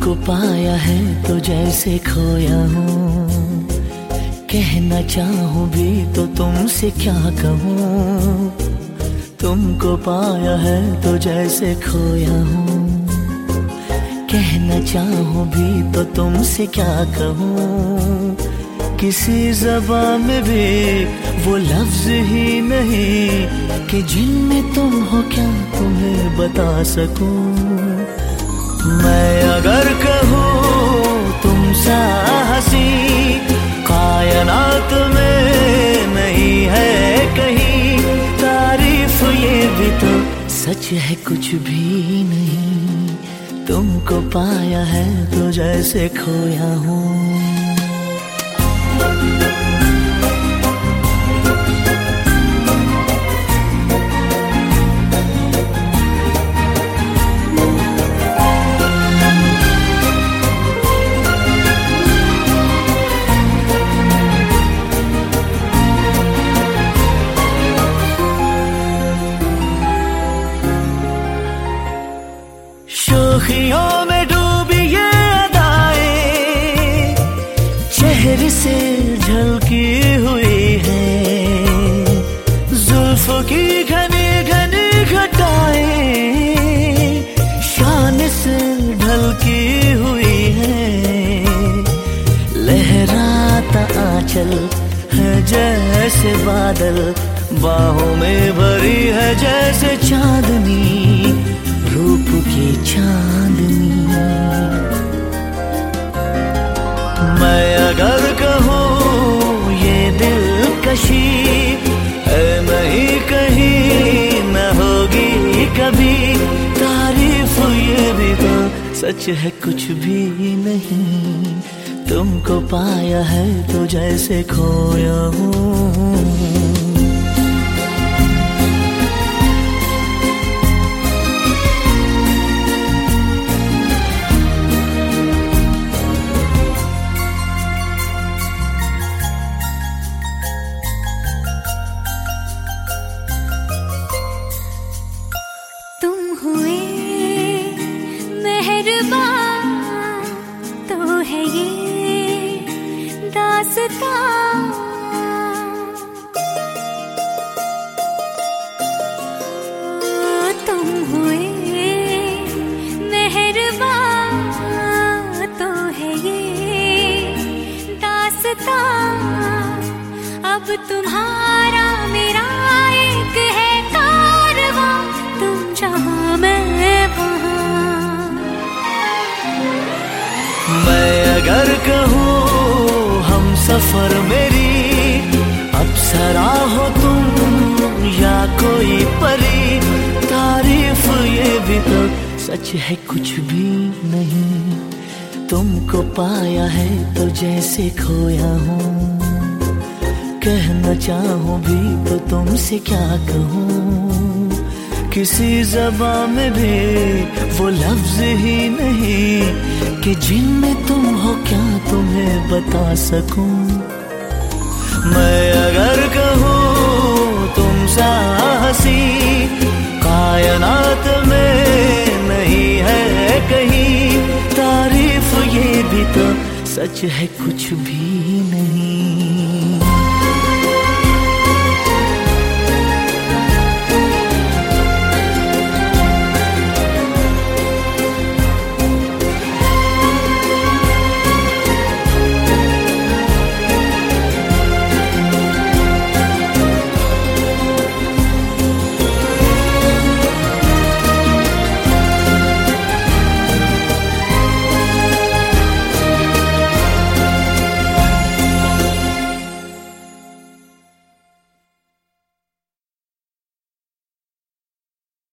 तुमको पाया है तो जैसे खोया हूँ, कहना चाहूँ भी तो तुमसे क्या कहूँ। तुमको पाया है तो जैसे खोया हूँ, कहना चाहूँ भी तो तुमसे क्या कहूँ। किसी ज़बान में भी वो लफ्ज़ ही नहीं कि जिनमें तुम हो क्या तुम्हें बता सकूँ। मैं अगर कहूँ तुम सा हंसी कायनात में नहीं है कहीं, तारीफ ये भी तो सच है कुछ भी नहीं। तुमको पाया है तो जैसे खोया हूँ। शोखियों में डूबी ये अदाएं चेहरे से झलकी हुई है, जुल्फों की घनी घनी घटाएं शान से ढलकी हुई है। लहराता आंचल है जैसे बादल, बाहों में भरी है जैसे चांदनी, रूप की चांदनी। मैं अगर कहूँ ये दिलकशी है नहीं कहीं न होगी कभी, तारीफ ये भी तो सच है कुछ भी नहीं। तुमको पाया है तो जैसे खोया हूँ। हुए मेहरबान तो है ये दास्तां, तुम हुए मेहरबान तो है ये दास्तां। अब तुम्हारा मेरा एक है कारवां, तुम जहाँ मैं अगर कहूँ हम सफर मेरी अप्सरा हो तुम या कोई परी, तारीफ ये भी तो सच है कुछ भी नहीं। तुमको पाया है तो जैसे खोया हूँ, कहना चाहूँ भी तो तुमसे क्या कहूँ। किसी ज़बान में भी वो लफ्ज़ ही नहीं कि जिनमें तुम हो क्या तुम्हें बता सकूं। मैं अगर कहूँ तुम सा हंसी कायनात में नहीं है कहीं, तारीफ ये भी तो सच है कुछ भी